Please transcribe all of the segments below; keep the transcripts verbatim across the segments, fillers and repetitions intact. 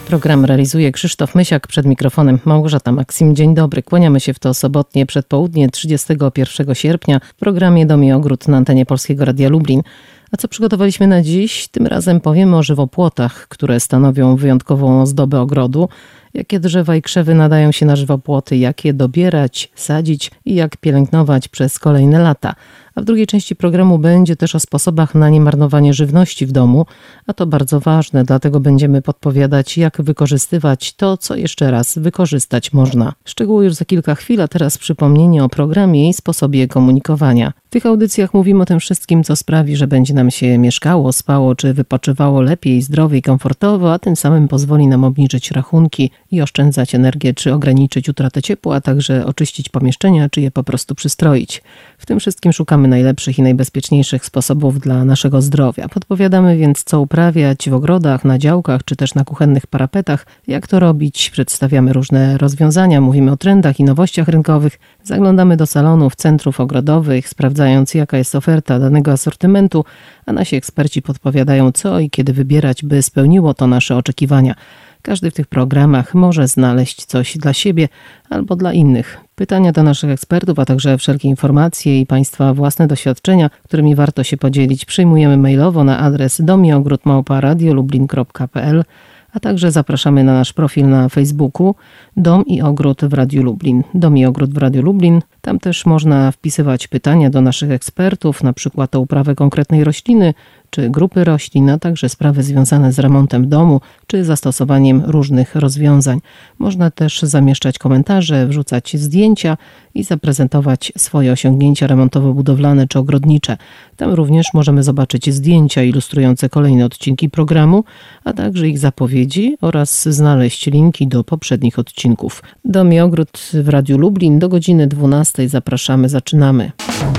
Program realizuje Krzysztof Mysiak, przed mikrofonem Małgorzata Maksim. Dzień dobry, kłaniamy się w to sobotnie przedpołudnie trzydziestego pierwszego sierpnia w programie Dom i Ogród na antenie Polskiego Radia Lublin. A co przygotowaliśmy na dziś? Tym razem powiemy o żywopłotach, które stanowią wyjątkową ozdobę ogrodu. Jakie drzewa i krzewy nadają się na żywopłoty, jak je dobierać, sadzić i jak pielęgnować przez kolejne lata. A w drugiej części programu będzie też o sposobach na niemarnowanie żywności w domu, a to bardzo ważne, dlatego będziemy podpowiadać, jak wykorzystywać to, co jeszcze raz wykorzystać można. Szczegóły już za kilka chwil, a teraz przypomnienie o programie i sposobie komunikowania. W tych audycjach mówimy o tym wszystkim, co sprawi, że będzie nam się mieszkało, spało czy wypoczywało lepiej, zdrowiej, komfortowo, a tym samym pozwoli nam obniżyć rachunki i oszczędzać energię, czy ograniczyć utratę ciepła, a także oczyścić pomieszczenia, czy je po prostu przystroić. W tym wszystkim szukamy najlepszych i najbezpieczniejszych sposobów dla naszego zdrowia. Podpowiadamy więc, co uprawiać w ogrodach, na działkach, czy też na kuchennych parapetach, jak to robić. Przedstawiamy różne rozwiązania, mówimy o trendach i nowościach rynkowych, zaglądamy do salonów, centrów ogrodowych, sprawdzając, jaka jest oferta danego asortymentu, a nasi eksperci podpowiadają, co i kiedy wybierać, by spełniło to nasze oczekiwania. Każdy w tych programach może znaleźć coś dla siebie albo dla innych. Pytania do naszych ekspertów, a także wszelkie informacje i Państwa własne doświadczenia, którymi warto się podzielić, przyjmujemy mailowo na adres dom i ogród małpa radiolublin kropka p l, a także zapraszamy na nasz profil na Facebooku Dom i Ogród w Radiu Lublin. Dom i Ogród w Radiu Lublin. Tam też można wpisywać pytania do naszych ekspertów, na przykład o uprawę konkretnej rośliny, czy grupy roślin, a także sprawy związane z remontem domu, czy zastosowaniem różnych rozwiązań. Można też zamieszczać komentarze, wrzucać zdjęcia i zaprezentować swoje osiągnięcia remontowo-budowlane czy ogrodnicze. Tam również możemy zobaczyć zdjęcia ilustrujące kolejne odcinki programu, a także ich zapowiedzi oraz znaleźć linki do poprzednich odcinków. Dom i Ogród w Radiu Lublin do godziny dwunastej. Zapraszamy, zaczynamy.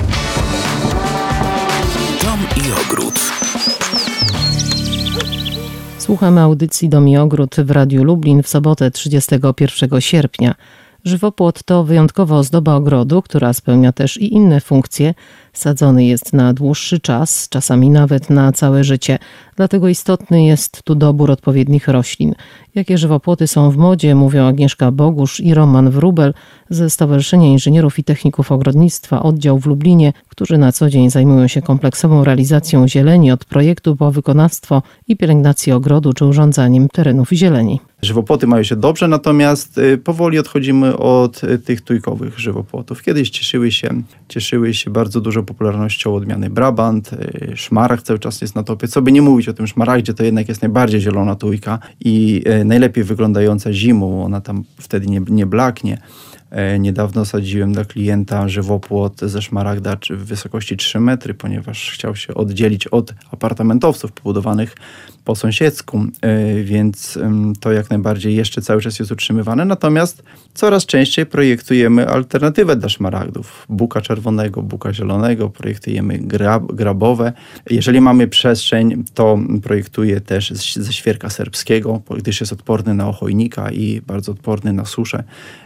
Dom i Ogród. Słuchamy audycji Dom i Ogród w Radiu Lublin w sobotę trzydziestego pierwszego sierpnia. Żywopłot to wyjątkowa ozdoba ogrodu, która spełnia też i inne funkcje. Sadzony jest na dłuższy czas, czasami nawet na całe życie. Dlatego istotny jest tu dobór odpowiednich roślin. Jakie żywopłoty są w modzie, mówią Agnieszka Bogusz i Roman Wróbel ze Stowarzyszenia Inżynierów i Techników Ogrodnictwa Oddział w Lublinie, którzy na co dzień zajmują się kompleksową realizacją zieleni od projektu po wykonawstwo i pielęgnację ogrodu czy urządzaniem terenów zieleni. Żywopłoty mają się dobrze, natomiast powoli odchodzimy od tych tujkowych żywopłotów. Kiedyś cieszyły się, cieszyły się bardzo dużą popularnością odmiany Brabant, szmaragd cały czas jest na topie. Co by nie mówić o tym szmaragdzie, to jednak jest najbardziej zielona tujka i najlepiej wyglądająca zimą. Ona tam wtedy nie, nie blaknie. Niedawno sadziłem dla klienta żywopłot ze szmaragda w wysokości trzy metry, ponieważ chciał się oddzielić od apartamentowców pobudowanych po sąsiedzku, więc to jak najbardziej jeszcze cały czas jest utrzymywane. Natomiast coraz częściej projektujemy alternatywę dla szmaragdów. Buka czerwonego, buka zielonego, projektujemy grab, grabowe. Jeżeli mamy przestrzeń, to projektuję też ze świerka serbskiego, gdyż jest odporny na ochojnika i bardzo odporny na suszę.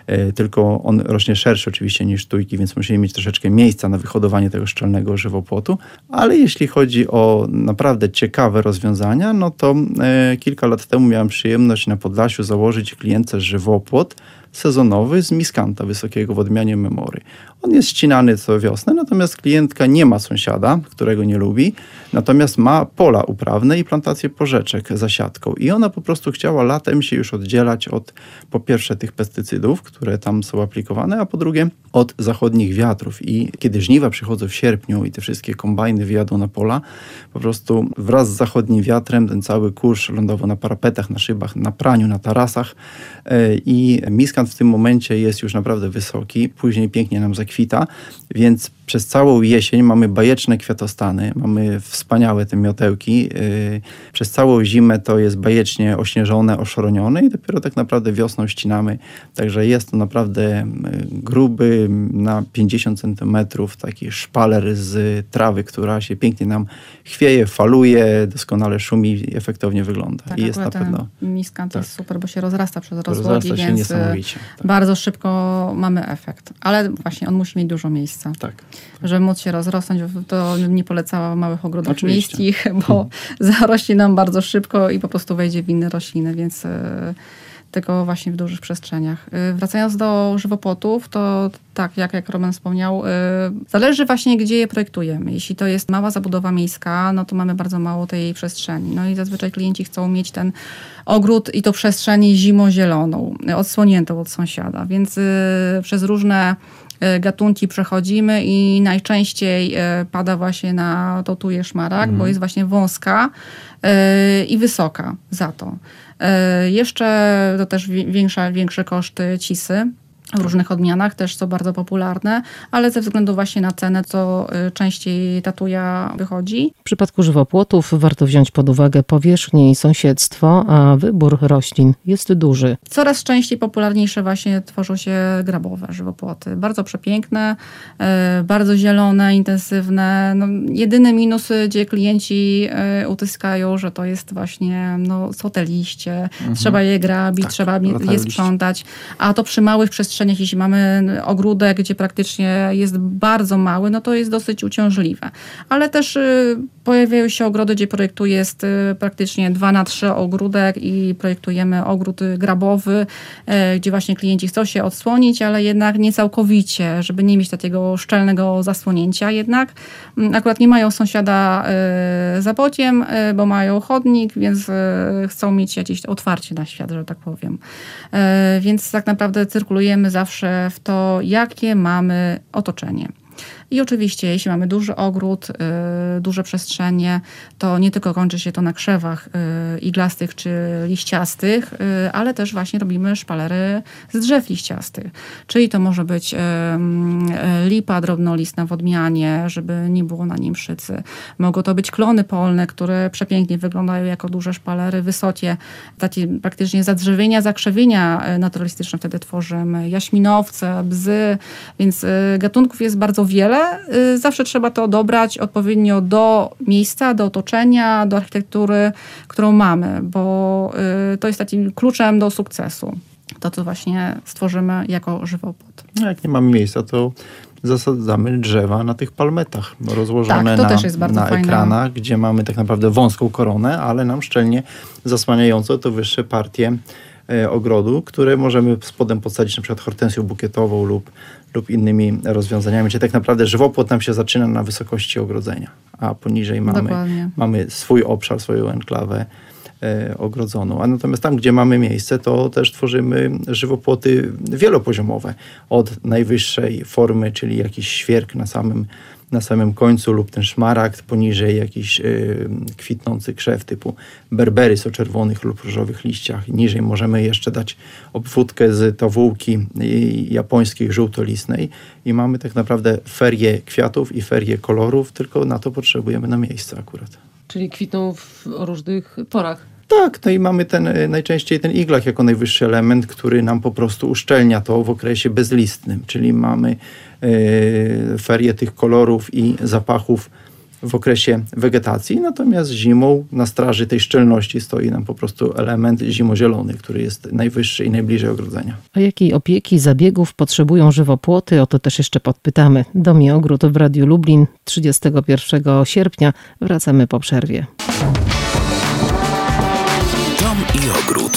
Tylko on rośnie szerszy oczywiście niż tujki, więc musimy mieć troszeczkę miejsca na wyhodowanie tego szczelnego żywopłotu. Ale jeśli chodzi o naprawdę ciekawe rozwiązania, no to e, kilka lat temu miałem przyjemność na Podlasiu założyć klientce żywopłot sezonowy z miskanta wysokiego w odmianie Memory. On jest ścinany co wiosnę, natomiast klientka nie ma sąsiada, którego nie lubi, natomiast ma pola uprawne i plantację porzeczek za siatką. I ona po prostu chciała latem się już oddzielać od, po pierwsze, tych pestycydów, które tam są aplikowane, a po drugie od zachodnich wiatrów. I kiedy żniwa przychodzą w sierpniu i te wszystkie kombajny wyjadą na pola, po prostu wraz z zachodnim wiatrem ten cały kurz lądował na parapetach, na szybach, na praniu, na tarasach i miskant w tym momencie jest już naprawdę wysoki, później pięknie nam zakwita, więc przez całą jesień mamy bajeczne kwiatostany, mamy wspaniałe te miotełki. Przez całą zimę to jest bajecznie ośnieżone, oszronione i dopiero tak naprawdę wiosną ścinamy. Także jest to naprawdę gruby, na pięćdziesiąt centymetrów, taki szpaler z trawy, która się pięknie nam chwieje, faluje, doskonale szumi i efektownie wygląda. Tak, I jest na ten pewno miskant tak. jest super, bo się rozrasta przez rozłogi, Rozrasta się więc niesamowicie. Oczywiście. Tak. Bardzo szybko mamy efekt, ale właśnie on musi mieć dużo miejsca. Tak. Żeby móc się rozrosnąć, to nie polecała małych ogrodów Oczywiście. miejskich, bo zarośnie nam bardzo szybko i po prostu wejdzie w inne rośliny, więc tylko właśnie w dużych przestrzeniach. Wracając do żywopłotów, to tak, jak, jak Roman wspomniał, zależy właśnie, gdzie je projektujemy. Jeśli to jest mała zabudowa miejska, no to mamy bardzo mało tej przestrzeni. No i zazwyczaj klienci chcą mieć ten ogród i to przestrzeń zimozieloną, odsłoniętą od sąsiada, więc przez różne gatunki przechodzimy i najczęściej pada właśnie na to tuje szmaragd, mm. bo jest właśnie wąska i wysoka za to. Jeszcze to też większa, większe koszty cisy. W różnych odmianach też są bardzo popularne, ale ze względu właśnie na cenę, to częściej ta tuja wychodzi. W przypadku żywopłotów warto wziąć pod uwagę powierzchnię i sąsiedztwo, a wybór roślin jest duży. Coraz częściej popularniejsze właśnie tworzą się grabowe żywopłoty. Bardzo przepiękne, bardzo zielone, intensywne. No, jedyny minus, gdzie klienci utyskają, że to jest właśnie, no, są te liście, mhm. trzeba je grabić, tak, trzeba je sprzątać, a to przy małych przestrzeniach, jeśli mamy ogródek, gdzie praktycznie jest bardzo mały, no to jest dosyć uciążliwe. Ale też y, pojawiają się ogrody, gdzie projektuje jest y, praktycznie dwa na trzy ogródek i projektujemy ogród grabowy, y, gdzie właśnie klienci chcą się odsłonić, ale jednak nie całkowicie, żeby nie mieć takiego szczelnego zasłonięcia. Jednak y, akurat nie mają sąsiada y, za bociem, y, bo mają chodnik, więc y, chcą mieć jakieś otwarcie na świat, że tak powiem. Y, więc tak naprawdę cyrkulujemy zawsze w to, jakie mamy otoczenie. I oczywiście, jeśli mamy duży ogród, y, duże przestrzenie, to nie tylko kończy się to na krzewach y, iglastych czy liściastych, y, ale też właśnie robimy szpalery z drzew liściastych. Czyli to może być y, y, lipa drobnolistna w odmianie, żeby nie było na nim szycy. Mogą to być klony polne, które przepięknie wyglądają jako duże szpalery, wysokie, takie praktycznie zadrzewienia, zakrzewienia naturalistyczne wtedy tworzymy, jaśminowce, bzy, więc y, gatunków jest bardzo wiele. Zawsze trzeba to dobrać odpowiednio do miejsca, do otoczenia, do architektury, którą mamy, bo to jest takim kluczem do sukcesu. To, co właśnie stworzymy jako żywopłot. No, jak nie mamy miejsca, to zasadzamy drzewa na tych palmetach rozłożone tak, na, na ekranach, gdzie mamy tak naprawdę wąską koronę, ale nam szczelnie zasłaniająco to wyższe partie ogrodu, które możemy spodem podsadzić na przykład hortensją bukietową lub, lub innymi rozwiązaniami. Czyli tak naprawdę żywopłot nam się zaczyna na wysokości ogrodzenia, a poniżej mamy, mamy swój obszar, swoją enklawę e, ogrodzoną. A natomiast tam, gdzie mamy miejsce, to też tworzymy żywopłoty wielopoziomowe. Od najwyższej formy, czyli jakiś świerk na samym na samym końcu lub ten szmaragd, poniżej jakiś y, kwitnący krzew typu berberys o czerwonych lub różowych liściach. Niżej możemy jeszcze dać obwódkę z tawułki y, japońskiej żółtolistnej i mamy tak naprawdę ferię kwiatów i ferię kolorów, tylko na to potrzebujemy na miejsce akurat. Czyli kwitną w różnych porach. Tak, no i mamy ten, najczęściej ten iglak jako najwyższy element, który nam po prostu uszczelnia to w okresie bezlistnym, czyli mamy y, ferię tych kolorów i zapachów w okresie wegetacji, natomiast zimą na straży tej szczelności stoi nam po prostu element zimozielony, który jest najwyższy i najbliżej ogrodzenia. A jakiej opieki, zabiegów potrzebują żywopłoty? O to też jeszcze podpytamy. Dom i ogród w Radiu Lublin trzydziestego pierwszego sierpnia. Wracamy po przerwie. Dom i ogród.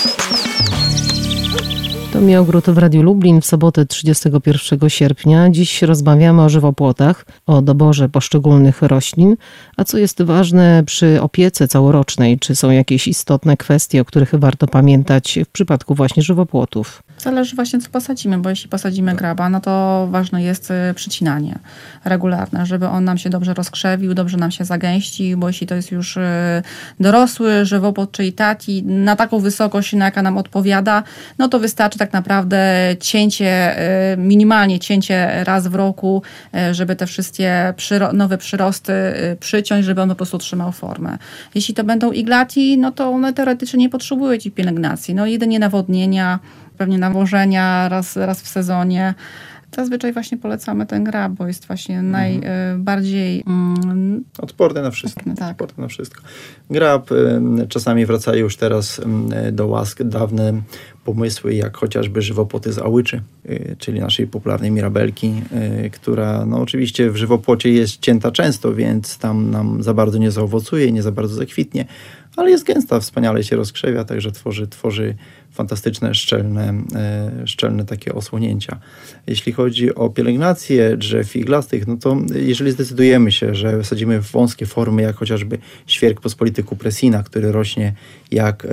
Dom i ogród w Radiu Lublin w sobotę trzydziestego pierwszego sierpnia. Dziś rozmawiamy o żywopłotach, o doborze poszczególnych roślin. A co jest ważne przy opiece całorocznej? Czy są jakieś istotne kwestie, o których warto pamiętać w przypadku właśnie żywopłotów? Zależy właśnie, co posadzimy, bo jeśli posadzimy graba, no to ważne jest przycinanie regularne, żeby on nam się dobrze rozkrzewił, dobrze nam się zagęścił, bo jeśli to jest już dorosły żywopłot, czyli taki, na taką wysokość, na jaka nam odpowiada, no to wystarczy tak naprawdę cięcie, minimalnie cięcie raz w roku, żeby te wszystkie przyro- nowe przyrosty przyciąć, żeby on po prostu trzymał formę. Jeśli to będą iglaki, no to one teoretycznie nie potrzebują ci pielęgnacji, no jedynie nawodnienia, pewnie nawożenia raz, raz w sezonie. Zazwyczaj właśnie polecamy ten grab, bo jest właśnie najbardziej mm, odporny na wszystko. Tak. Odporny na wszystko. Grab, czasami wracają już teraz do łask dawne pomysły, jak chociażby żywopłoty z ałyczy, czyli naszej popularnej mirabelki, która no oczywiście w żywopłocie jest cięta często, więc tam nam za bardzo nie zaowocuje, nie za bardzo zakwitnie, ale jest gęsta, wspaniale się rozkrzewia, także tworzy, tworzy fantastyczne, szczelne, szczelne takie osłonięcia. Jeśli chodzi o pielęgnację drzew iglastych, no to jeżeli zdecydujemy się, że sadzimy wąskie formy, jak chociażby świerk pospolity cupressina, który rośnie jak,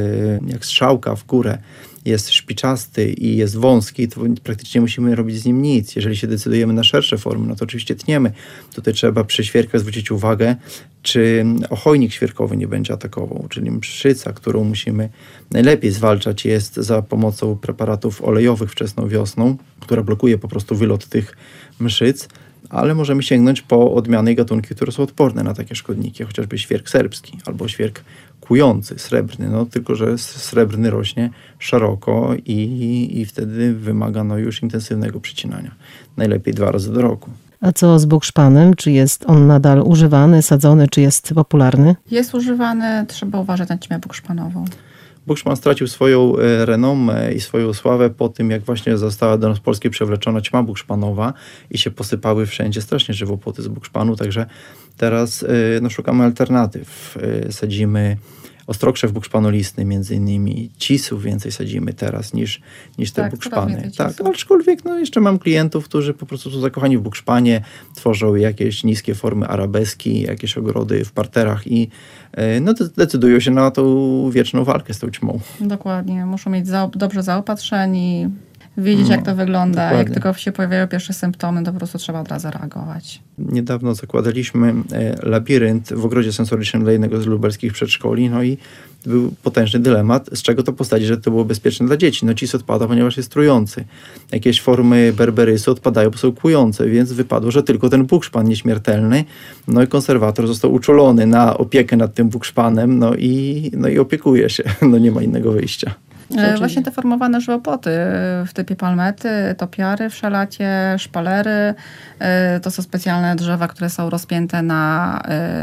jak strzałka w górę, jest szpiczasty i jest wąski, to praktycznie musimy robić z nim nic. Jeżeli się decydujemy na szersze formy, no to oczywiście tniemy. Tutaj trzeba przy świerkach zwrócić uwagę, czy ochojnik świerkowy nie będzie atakował, czyli mszyca, którą musimy najlepiej zwalczać, jest za pomocą preparatów olejowych wczesną wiosną, która blokuje po prostu wylot tych mszyc, ale możemy sięgnąć po odmiany i gatunki, które są odporne na takie szkodniki, chociażby świerk serbski albo świerk kujący, srebrny, no tylko że srebrny rośnie szeroko i, i wtedy wymaga no, już intensywnego przycinania. Najlepiej dwa razy do roku. A co z bukszpanem? Czy jest on nadal używany, sadzony, czy jest popularny? Jest używany, trzeba uważać na ćmę bukszpanową. Bukszpan stracił swoją renomę i swoją sławę po tym, jak właśnie została do nas Polski przewleczona ćma bukszpanowa i się posypały wszędzie strasznie żywopłoty z bukszpanu, także teraz no, szukamy alternatyw. Sadzimy ostrokrzew bukszpanolistny, między innymi cisów więcej sadzimy teraz niż, niż te tak, bukszpany. Tak, aczkolwiek no, jeszcze mam klientów, którzy po prostu są zakochani w bukszpanie, tworzą jakieś niskie formy arabeski, jakieś ogrody w parterach i no, decydują się na tą wieczną walkę z tą ćmą. Dokładnie, muszą mieć za, dobrze zaopatrzeni, wiedzieć no, jak to wygląda. Dokładnie. Jak tylko się pojawiają pierwsze symptomy, to po prostu trzeba od razu reagować. Niedawno zakładaliśmy labirynt w ogrodzie sensorycznym dla jednego z lubelskich przedszkoli, no i był potężny dylemat, z czego to postawić, że to było bezpieczne dla dzieci. No cis odpada, ponieważ jest trujący. Jakieś formy berberysu odpadają, bo są kłujące, więc wypadło, że tylko ten bukszpan nieśmiertelny. No i konserwator został uczulony na opiekę nad tym bukszpanem, no i, no i opiekuje się. No nie ma innego wyjścia. E, Właśnie te formowane żywopłoty w typie palmety, topiary wszelakie, szpalery, e, to są specjalne drzewa, które są rozpięte na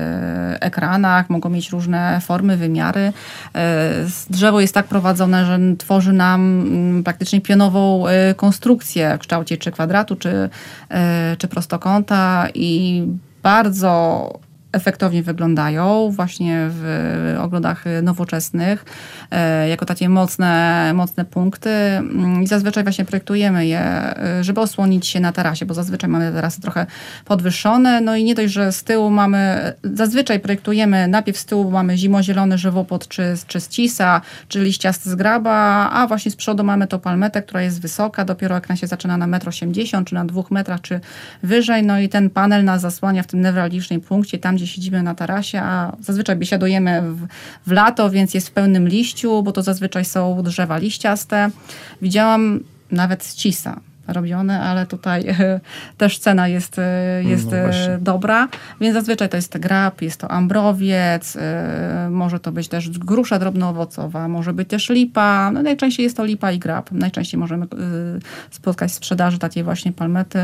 e, ekranach, mogą mieć różne formy, wymiary. E, drzewo jest tak prowadzone, że tworzy nam m, praktycznie pionową e, konstrukcję w kształcie czy kwadratu, czy, e, czy prostokąta i bardzo efektownie wyglądają właśnie w ogrodach nowoczesnych, jako takie mocne, mocne punkty i zazwyczaj właśnie projektujemy je, żeby osłonić się na tarasie, bo zazwyczaj mamy tarasy trochę podwyższone, no i nie dość, że z tyłu mamy, zazwyczaj projektujemy, najpierw z tyłu mamy zimozielony żywopłot czy, czy z cisa, czy liściasty z graba, a właśnie z przodu mamy tą palmetę, która jest wysoka, dopiero jak ona się zaczyna na metr osiemdziesiąt, czy na dwóch metrach, czy wyżej, no i ten panel nas zasłania w tym newralgicznym punkcie, tam gdzie siedzimy na tarasie, a zazwyczaj biesiadujemy w, w lato, więc jest w pełnym liściu, bo to zazwyczaj są drzewa liściaste. Widziałam nawet z cisa robione, ale tutaj e, też cena jest, e, jest no e, dobra, więc zazwyczaj to jest grab, jest to ambrowiec, e, może to być też grusza drobnoowocowa, może być też lipa, no najczęściej jest to lipa i grab. Najczęściej możemy e, spotkać w sprzedaży takiej właśnie palmety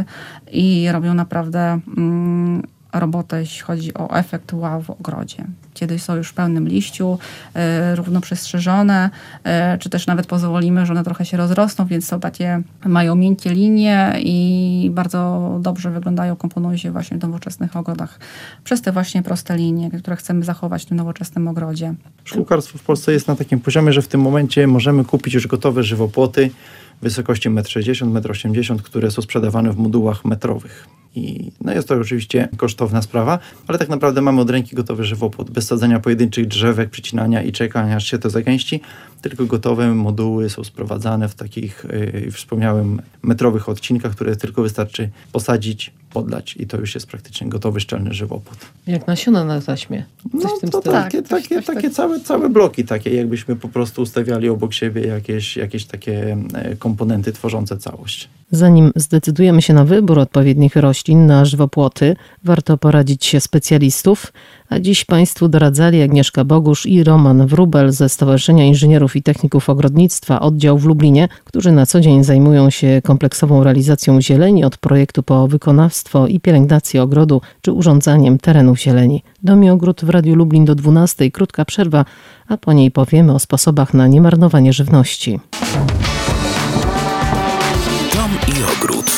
i robią naprawdę mm, robotę, jeśli chodzi o efekt wow w ogrodzie. Kiedy są już w pełnym liściu, e, równo przestrzeżone, e, czy też nawet pozwolimy, że one trochę się rozrosną, więc są takie, mają miękkie linie i bardzo dobrze wyglądają, komponują się właśnie w nowoczesnych ogrodach przez te właśnie proste linie, które chcemy zachować w tym nowoczesnym ogrodzie. Szkółkarstwo w Polsce jest na takim poziomie, że w tym momencie możemy kupić już gotowe żywopłoty w wysokości metr sześćdziesiąt, metr osiemdziesiąt, które są sprzedawane w modułach metrowych. I no jest to oczywiście kosztowna sprawa, ale tak naprawdę mamy od ręki gotowy żywopłot, bez sadzenia pojedynczych drzewek, przycinania i czekania, aż się to zagęści, tylko gotowe moduły są sprowadzane w takich, yy, wspomniałem, metrowych odcinkach, które tylko wystarczy posadzić, podlać i to już jest praktycznie gotowy, szczelny żywopłot. Jak nasiona na taśmie. Coś No w tym to stylu. takie, Tak, takie, coś, coś takie tak. całe, całe bloki, takie jakbyśmy po prostu ustawiali obok siebie jakieś, jakieś takie komponenty tworzące całość. Zanim zdecydujemy się na wybór odpowiednich roślin na żywopłoty, warto poradzić się specjalistów. A dziś Państwu doradzali Agnieszka Bogusz i Roman Wróbel ze Stowarzyszenia Inżynierów i Techników Ogrodnictwa, oddział w Lublinie, którzy na co dzień zajmują się kompleksową realizacją zieleni od projektu po wykonawstwo i pielęgnację ogrodu czy urządzaniem terenów zieleni. Dom i Ogród w Radiu Lublin do dwunastej, krótka przerwa, a po niej powiemy o sposobach na niemarnowanie żywności. Dom i Ogród.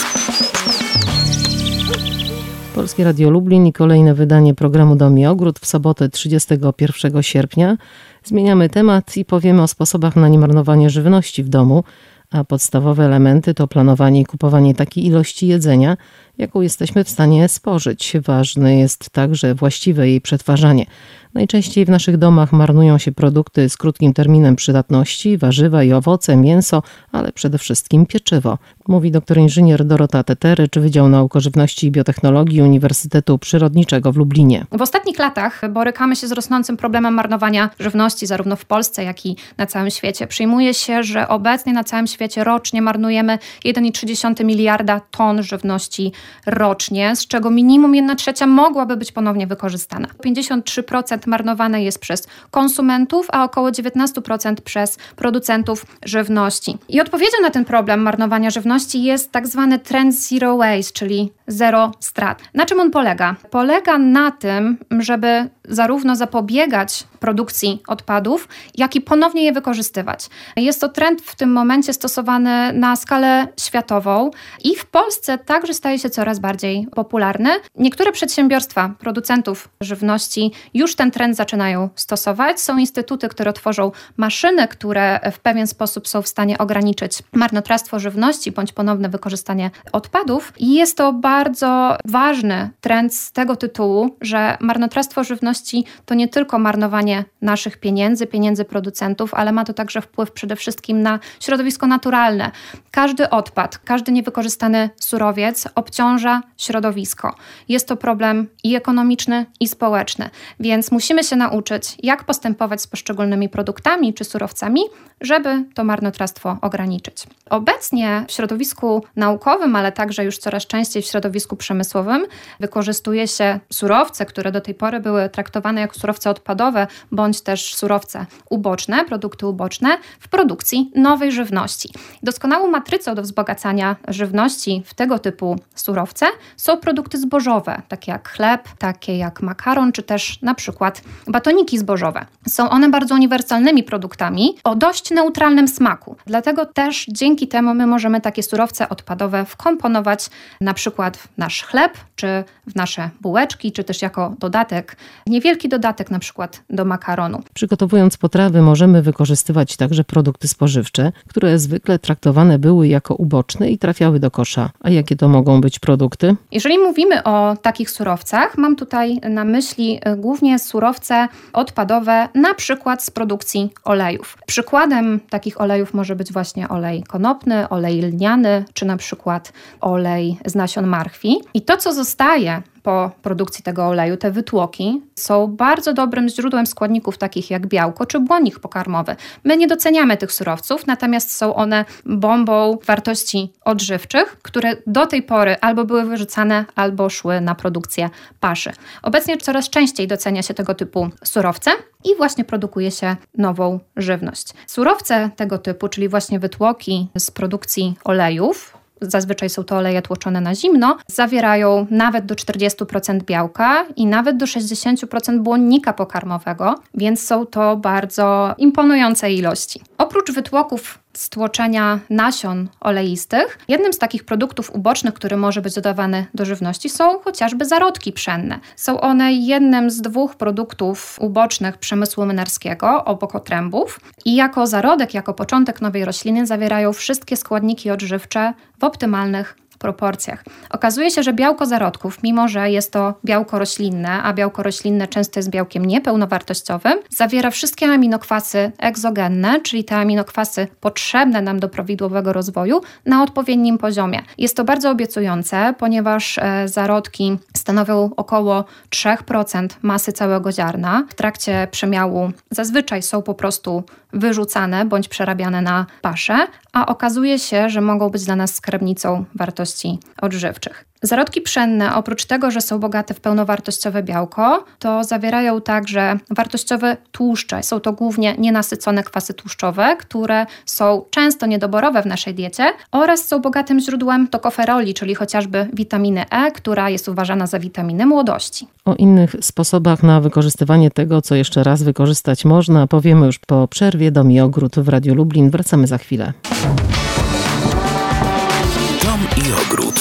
Polskie Radio Lublin i kolejne wydanie programu Dom i Ogród w sobotę trzydziestego pierwszego sierpnia. Zmieniamy temat i powiemy o sposobach na niemarnowanie żywności w domu, a podstawowe elementy to planowanie i kupowanie takiej ilości jedzenia, jaką jesteśmy w stanie spożyć. Ważne jest także właściwe jej przetwarzanie. Najczęściej w naszych domach marnują się produkty z krótkim terminem przydatności, warzywa i owoce, mięso, ale przede wszystkim pieczywo. Mówi doktor inżynier Dorota Teterycz, Wydział Nauk o Żywności i Biotechnologii Uniwersytetu Przyrodniczego w Lublinie. W ostatnich latach borykamy się z rosnącym problemem marnowania żywności, zarówno w Polsce, jak i na całym świecie. Przyjmuje się, że obecnie na całym świecie rocznie marnujemy jeden przecinek trzy miliarda ton żywności rocznie, z czego minimum jedna trzecia mogłaby być ponownie wykorzystana. pięćdziesiąt trzy procent marnowane jest przez konsumentów, a około dziewiętnaście procent przez producentów żywności. I odpowiedzią na ten problem marnowania żywności jest tak zwany trend zero waste, czyli zero strat. Na czym on polega? Polega na tym, żeby zarówno zapobiegać produkcji odpadów, jak i ponownie je wykorzystywać. Jest to trend w tym momencie stosowany na skalę światową i w Polsce także staje się coraz bardziej popularny. Niektóre przedsiębiorstwa producentów żywności już ten trend zaczynają stosować. Są instytuty, które tworzą maszyny, które w pewien sposób są w stanie ograniczyć marnotrawstwo żywności bądź ponowne wykorzystanie odpadów. I jest to bardzo ważny trend z tego tytułu, że marnotrawstwo żywności to nie tylko marnowanie naszych pieniędzy, pieniędzy producentów, ale ma to także wpływ przede wszystkim na środowisko naturalne. Każdy odpad, każdy niewykorzystany surowiec obciąża środowisko. Jest to problem i ekonomiczny, i społeczny, więc musimy się nauczyć, jak postępować z poszczególnymi produktami czy surowcami, żeby to marnotrawstwo ograniczyć. Obecnie w środowisku naukowym, ale także już coraz częściej w środowisku przemysłowym wykorzystuje się surowce, które do tej pory były traktowane jako surowce odpadowe, bądź też surowce uboczne, produkty uboczne w produkcji nowej żywności. Doskonałą matrycą do wzbogacania żywności w tego typu surowce są produkty zbożowe, takie jak chleb, takie jak makaron, czy też na przykład batoniki zbożowe. Są one bardzo uniwersalnymi produktami o dość neutralnym smaku. Dlatego też dzięki temu my możemy takie surowce odpadowe wkomponować na przykład w nasz chleb, czy w nasze bułeczki, czy też jako dodatek, niewielki dodatek na przykład do makaronu. Przygotowując potrawy możemy wykorzystywać także produkty spożywcze, które zwykle traktowane były jako uboczne i trafiały do kosza. A jakie to mogą być produkty? Jeżeli mówimy o takich surowcach, mam tutaj na myśli głównie surowce odpadowe, na przykład z produkcji olejów. Przykładem takich olejów może być właśnie olej konopny, olej lniany, czy na przykład olej z nasion marchwi. I to, co zostaje po produkcji tego oleju, te wytłoki są bardzo dobrym źródłem składników takich jak białko czy błonnik pokarmowy. My nie doceniamy tych surowców, natomiast są one bombą wartości odżywczych, które do tej pory albo były wyrzucane, albo szły na produkcję paszy. Obecnie coraz częściej docenia się tego typu surowce i właśnie produkuje się nową żywność. Surowce tego typu, czyli właśnie wytłoki z produkcji olejów, zazwyczaj są to oleje tłoczone na zimno, zawierają nawet do czterdzieści procent białka i nawet do sześćdziesiąt procent błonnika pokarmowego, więc są to bardzo imponujące ilości. Oprócz wytłoków z tłoczenia nasion oleistych, jednym z takich produktów ubocznych, który może być dodawany do żywności, są chociażby zarodki pszenne. Są one jednym z dwóch produktów ubocznych przemysłu młynarskiego obok otrębów i jako zarodek, jako początek nowej rośliny zawierają wszystkie składniki odżywcze w optymalnych proporcjach. Okazuje się, że białko zarodków, mimo że jest to białko roślinne, a białko roślinne często jest białkiem niepełnowartościowym, zawiera wszystkie aminokwasy egzogenne, czyli te aminokwasy potrzebne nam do prawidłowego rozwoju na odpowiednim poziomie. Jest to bardzo obiecujące, ponieważ e, zarodki stanowią około trzy procent masy całego ziarna. W trakcie przemiału zazwyczaj są po prostu wyrzucane bądź przerabiane na paszę, a okazuje się, że mogą być dla nas skarbnicą wartości odżywczych. Zarodki pszenne, oprócz tego, że są bogate w pełnowartościowe białko, to zawierają także wartościowe tłuszcze. Są to głównie nienasycone kwasy tłuszczowe, które są często niedoborowe w naszej diecie oraz są bogatym źródłem tokoferoli, czyli chociażby witaminy E, która jest uważana za witaminę młodości. O innych sposobach na wykorzystywanie tego, co jeszcze raz wykorzystać można, powiemy już po przerwie. Dom i Ogród w Radiu Lublin. Wracamy za chwilę. Dom i Ogród.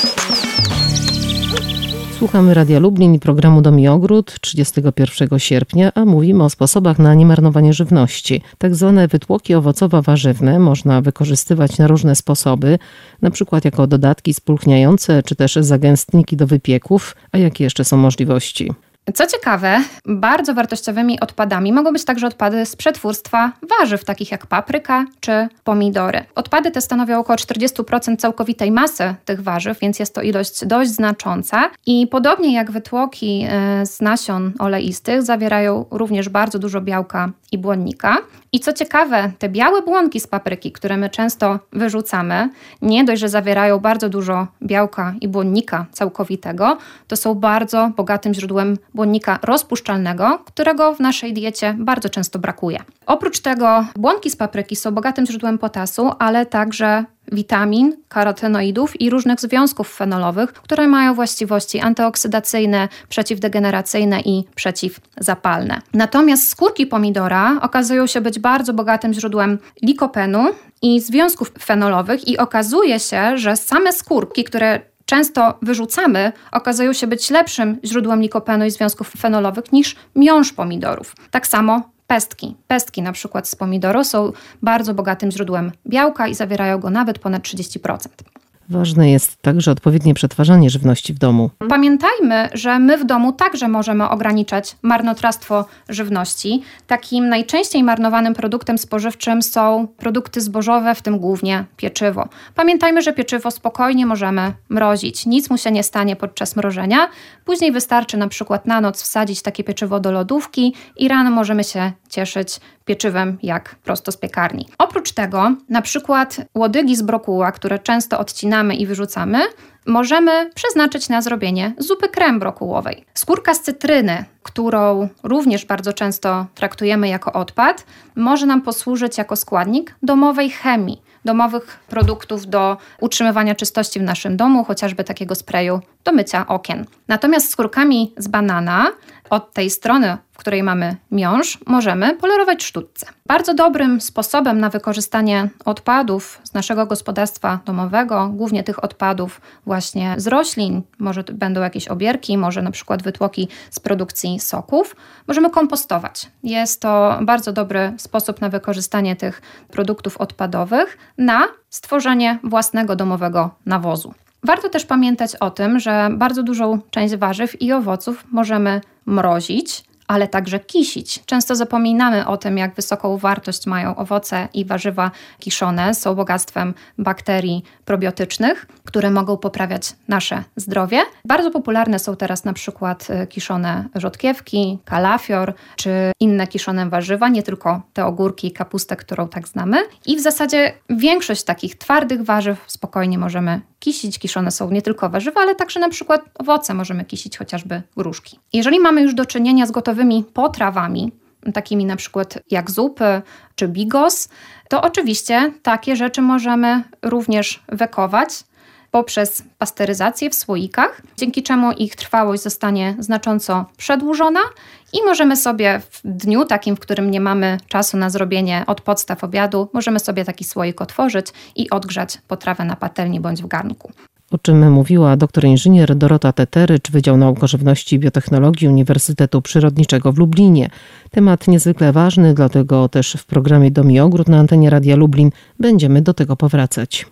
Słuchamy Radia Lublin i programu Dom i Ogród trzydziestego pierwszego sierpnia, a mówimy o sposobach na niemarnowanie żywności. Tak zwane wytłoki owocowo-warzywne można wykorzystywać na różne sposoby, na przykład jako dodatki spulchniające, czy też zagęstniki do wypieków. A jakie jeszcze są możliwości? Co ciekawe, bardzo wartościowymi odpadami mogą być także odpady z przetwórstwa warzyw, takich jak papryka czy pomidory. Odpady te stanowią około czterdzieści procent całkowitej masy tych warzyw, więc jest to ilość dość znacząca. I podobnie jak wytłoki z nasion oleistych, zawierają również bardzo dużo białka i błonnika. I co ciekawe, te białe błonki z papryki, które my często wyrzucamy, nie dość, że zawierają bardzo dużo białka i błonnika całkowitego, to są bardzo bogatym źródłem błonnika rozpuszczalnego, którego w naszej diecie bardzo często brakuje. Oprócz tego błonki z papryki są bogatym źródłem potasu, ale także witamin, karotenoidów i różnych związków fenolowych, które mają właściwości antyoksydacyjne, przeciwdegeneracyjne i przeciwzapalne. Natomiast skórki pomidora okazują się być bardzo bogatym źródłem likopenu i związków fenolowych i okazuje się, że same skórki, które często wyrzucamy, okazują się być lepszym źródłem likopenu i związków fenolowych niż miąższ pomidorów. Tak samo pestki. Pestki na przykład z pomidoru są bardzo bogatym źródłem białka i zawierają go nawet ponad trzydzieści procent. Ważne jest także odpowiednie przetwarzanie żywności w domu. Pamiętajmy, że my w domu także możemy ograniczać marnotrawstwo żywności. Takim najczęściej marnowanym produktem spożywczym są produkty zbożowe, w tym głównie pieczywo. Pamiętajmy, że pieczywo spokojnie możemy mrozić. Nic mu się nie stanie podczas mrożenia. Później wystarczy na przykład na noc wsadzić takie pieczywo do lodówki i rano możemy się cieszyć pieczywem jak prosto z piekarni. Oprócz tego, na przykład łodygi z brokuła, które często odcinamy i wyrzucamy, możemy przeznaczyć na zrobienie zupy krem brokułowej. Skórka z cytryny, którą również bardzo często traktujemy jako odpad, może nam posłużyć jako składnik domowej chemii, domowych produktów do utrzymywania czystości w naszym domu, chociażby takiego sprayu do mycia okien. Natomiast skórkami z banana, od tej strony, w której mamy miąższ, możemy polerować sztućce. Bardzo dobrym sposobem na wykorzystanie odpadów z naszego gospodarstwa domowego, głównie tych odpadów właśnie z roślin, może będą jakieś obierki, może na przykład wytłoki z produkcji soków, możemy kompostować. Jest to bardzo dobry sposób na wykorzystanie tych produktów odpadowych na stworzenie własnego domowego nawozu. Warto też pamiętać o tym, że bardzo dużą część warzyw i owoców możemy mrozić, ale także kisić. Często zapominamy o tym, jak wysoką wartość mają owoce i warzywa kiszone. Są bogactwem bakterii probiotycznych, które mogą poprawiać nasze zdrowie. Bardzo popularne są teraz na przykład kiszone rzodkiewki, kalafior czy inne kiszone warzywa, nie tylko te ogórki i kapustę, którą tak znamy. I w zasadzie większość takich twardych warzyw spokojnie możemy kisić. Kiszone są nie tylko warzywa, ale także na przykład owoce możemy kisić, chociażby gruszki. Jeżeli mamy już do czynienia z gotowymi potrawami, takimi na przykład jak zupy czy bigos, to oczywiście takie rzeczy możemy również wekować poprzez pasteryzację w słoikach, dzięki czemu ich trwałość zostanie znacząco przedłużona i możemy sobie w dniu takim, w którym nie mamy czasu na zrobienie od podstaw obiadu, możemy sobie taki słoik otworzyć i odgrzać potrawę na patelni bądź w garnku. O czym mówiła doktor inżynier Dorota Teterycz, Wydział Nauk o Żywności i Biotechnologii Uniwersytetu Przyrodniczego w Lublinie. Temat niezwykle ważny, dlatego też w programie Dom i Ogród na antenie Radia Lublin będziemy do tego powracać.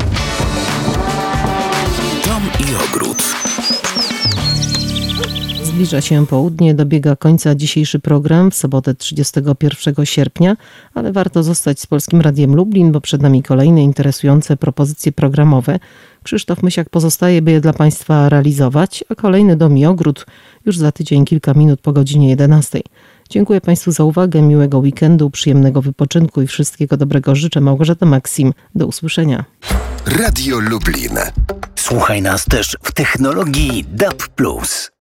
Dom i Ogród. Zbliża się południe, dobiega końca dzisiejszy program w sobotę trzydziestego pierwszego sierpnia, ale warto zostać z Polskim Radiem Lublin, bo przed nami kolejne interesujące propozycje programowe. Krzysztof Mysiak pozostaje, by je dla Państwa realizować, a kolejny Dom i Ogród już za tydzień, kilka minut po godzinie jedenastej. Dziękuję Państwu za uwagę, miłego weekendu, przyjemnego wypoczynku i wszystkiego dobrego życzę. Małgorzata Maksim. Do usłyszenia. Radio Lublin. Słuchaj nas też w technologii D A B plus.